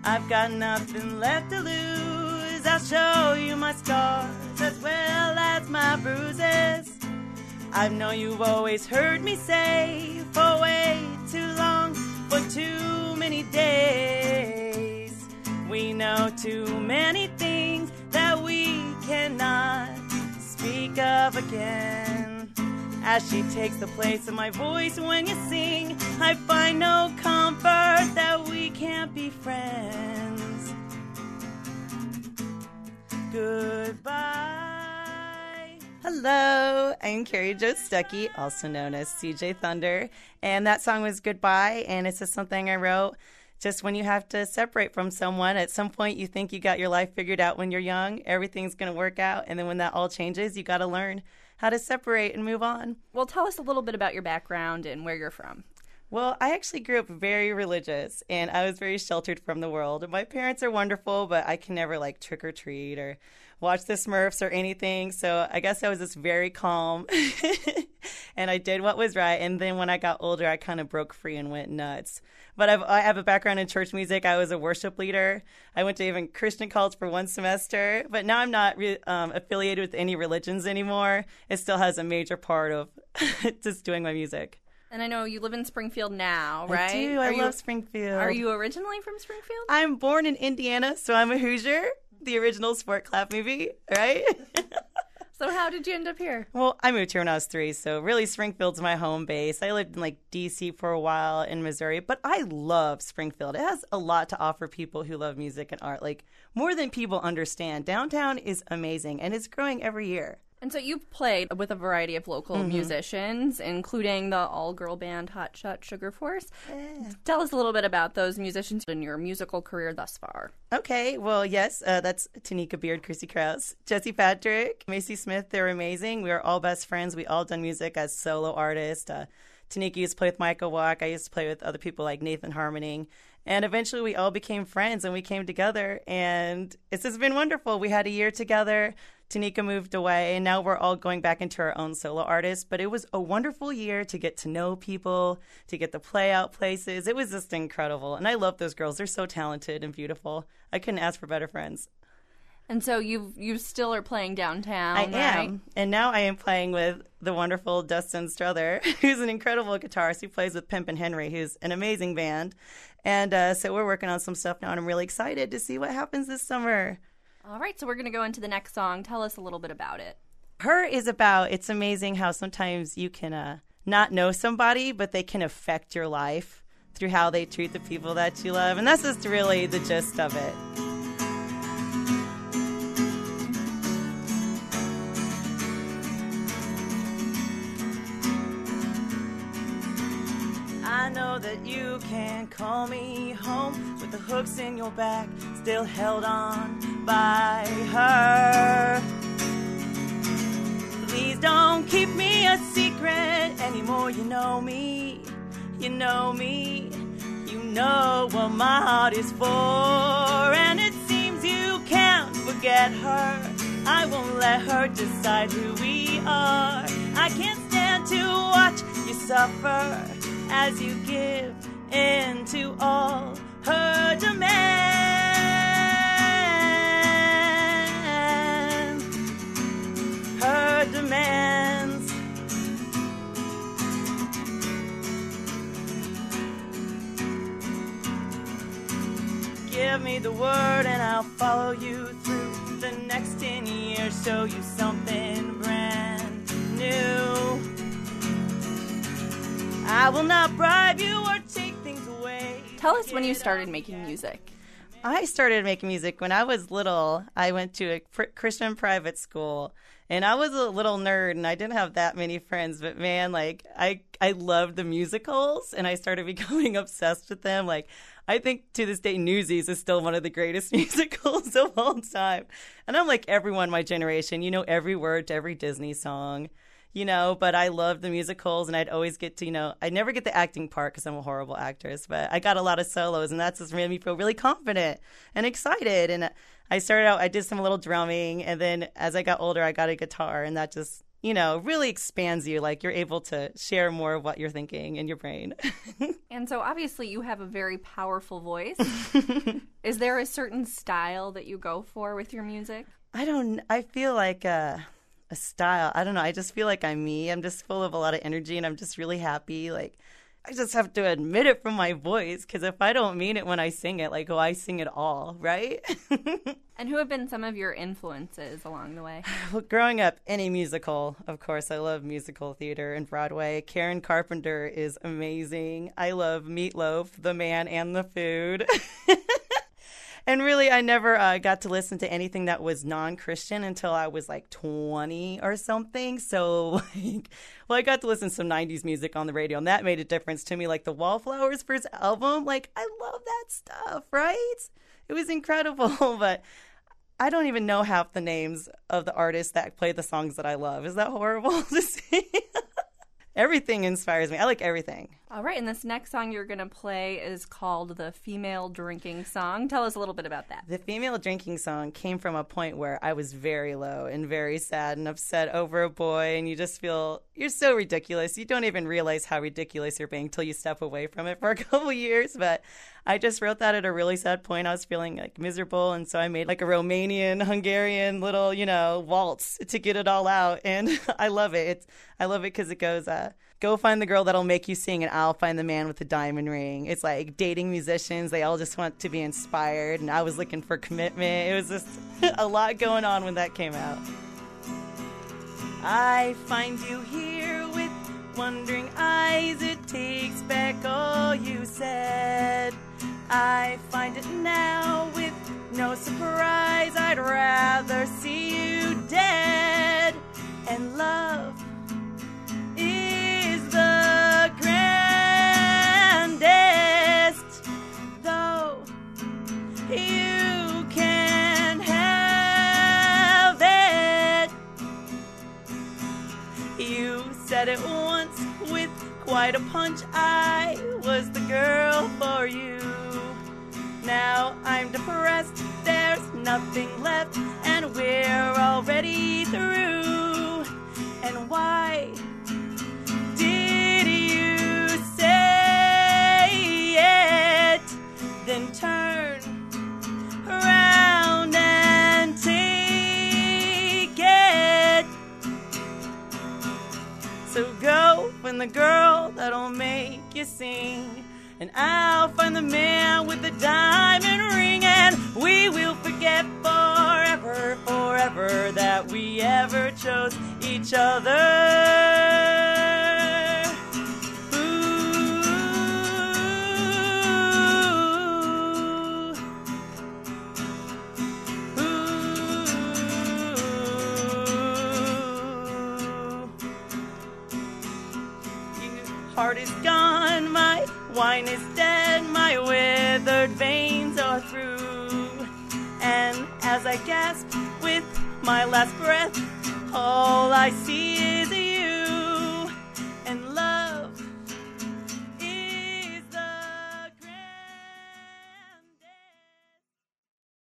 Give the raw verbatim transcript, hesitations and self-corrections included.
I've got nothing left to lose. I'll show you my scars as well as my bruises. I know you've always heard me say for way too long, for too many days. We know too many things that we cannot speak of again. As she takes the place of my voice when you sing, I find no comfort that we can't be friends. Goodbye. Hello, I'm Carrie Jo Stuckey, also known as C J Thunder, and that song was Goodbye, and it's just something I wrote just when you have to separate from someone. At some point, you think you got your life figured out when you're young, everything's going to work out, and then when that all changes, you got to learn how to separate and move on. Well, tell us a little bit about your background and where you're from. Well, I actually grew up very religious, and I was very sheltered from the world. My parents are wonderful, but I can never, like, trick or treat or watch the Smurfs or anything. So I guess I was just very calm, and I did what was right. And then when I got older, I kind of broke free and went nuts. But I've, I have a background in church music. I was a worship leader. I went to even Christian college for one semester. But now I'm not re- um, affiliated with any religions anymore. It still has a major part of just doing my music. And I know you live in Springfield now, right? I do. I are love you, Springfield. Are you originally from Springfield? I'm born in Indiana, so I'm a Hoosier, the original Sport Clap movie, right? So how did you end up here? Well, I moved here when I was three, so really Springfield's my home base. I lived in like D C for a while in Missouri, but I love Springfield. It has a lot to offer people who love music and art, like more than people understand. Downtown is amazing, and it's growing every year. And so you've played with a variety of local mm-hmm. musicians, including the all-girl band Hot Shot Sugar Force. Yeah. Tell us a little bit about those musicians in your musical career thus far. Okay, well, yes, uh, that's Tanika Beard, Chrissy Krause, Jesse Patrick, Macy Smith. They're amazing. We are all best friends. We all done music as solo artists. Uh, Tanika used to play with Michael Wack. I used to play with other people like Nathan Harmoning. And eventually we all became friends and we came together, and it's just been wonderful. We had a year together. Tanika moved away, and now we're all going back into our own solo artists. But it was a wonderful year to get to know people, to get to play out places. It was just incredible. And I love those girls. They're so talented and beautiful. I couldn't ask for better friends. And so you you still are playing downtown, I right? am. And now I am playing with the wonderful Dustin Strother, who's an incredible guitarist. He plays with Pimpin' Henry, who's an amazing band. And uh, so we're working on some stuff now, and I'm really excited to see what happens this summer. All right, so we're going to go into the next song. Tell us a little bit about it. Her is about, it's amazing how sometimes you can uh, not know somebody, but they can affect your life through how they treat the people that you love. And that's just really the gist of it. I know that you can call me home with the hooks in your back, still held on by her. Please don't keep me a secret anymore. You know me, you know me, you know what my heart is for. And it seems you can't forget her. I won't let her decide who we are. I can't stand to watch you suffer as you give in to all her demands, her demands. Give me the word and I'll follow you through the next ten years, show you something brand new. I will not bribe you or take things away. Tell us when you started making music. I started making music when I was little. I went to a pr- Christian private school, and I was a little nerd, and I didn't have that many friends. But man, like I, I loved the musicals, and I started becoming obsessed with them. Like I think to this day, Newsies is still one of the greatest musicals of all time. And I'm like everyone my generation. You know every word to every Disney song. You know, but I loved the musicals, and I'd always get to, you know, I'd never get the acting part because I'm a horrible actress, but I got a lot of solos, and that's just made me feel really confident and excited. And I started out, I did some little drumming, and then as I got older, I got a guitar, and that just you know, really expands you. Like you're able to share more of what you're thinking in your brain. And so obviously you have a very powerful voice. Is there a certain style that you go for with your music? I don't, I feel like uh, a style. I don't know. I just feel like I'm me. I'm just full of a lot of energy and I'm just really happy. Like, I just have to admit it from my voice because if I don't mean it when I sing it, like, oh, I sing it all, right? And who have been some of your influences along the way? Well, growing up, any musical, of course, I love musical theater and Broadway. Karen Carpenter is amazing. I love Meatloaf, the man and the food. And really, I never uh, got to listen to anything that was non-Christian until I was like twenty or something. So, like, well, I got to listen to some nineties music on the radio, and that made a difference to me. Like the Wallflowers first album, like, I love that stuff, right? It was incredible, but I don't even know half the names of the artists that play the songs that I love. Is that horrible to say? Everything inspires me. I like everything. All right, and this next song you're going to play is called The Female Drinking Song. Tell us a little bit about that. The Female Drinking Song came from a point where I was very low and very sad and upset over a boy, and you just feel you're so ridiculous. You don't even realize how ridiculous you're being until you step away from it for a couple years, but I just wrote that at a really sad point. I was feeling like miserable, and so I made like a Romanian, Hungarian little, you know, waltz to get it all out, and I love it. It's, I love it because it goes, uh, go find the girl that'll make you sing, and I'll find the man with the diamond ring. It's like dating musicians. They all just want to be inspired, and I was looking for commitment. It was just a lot going on when that came out. I find you here with wondering eyes. It takes back all you said. I find it now with no surprise. I'd rather see you dead. And love is the grandest, though you can have it. You said it once with quite a punch. I was the girl for you. Now I'm depressed, there's nothing left, and we're already through. And why did you say it? Then turn around and take it. So go find the girl that'll make you sing, and I'll find the man with the diamond ring, and we will forget forever, forever that we ever chose each other. Heart is gone, my wine is dead, my withered veins are through. And as I gasp with my last breath, all I see is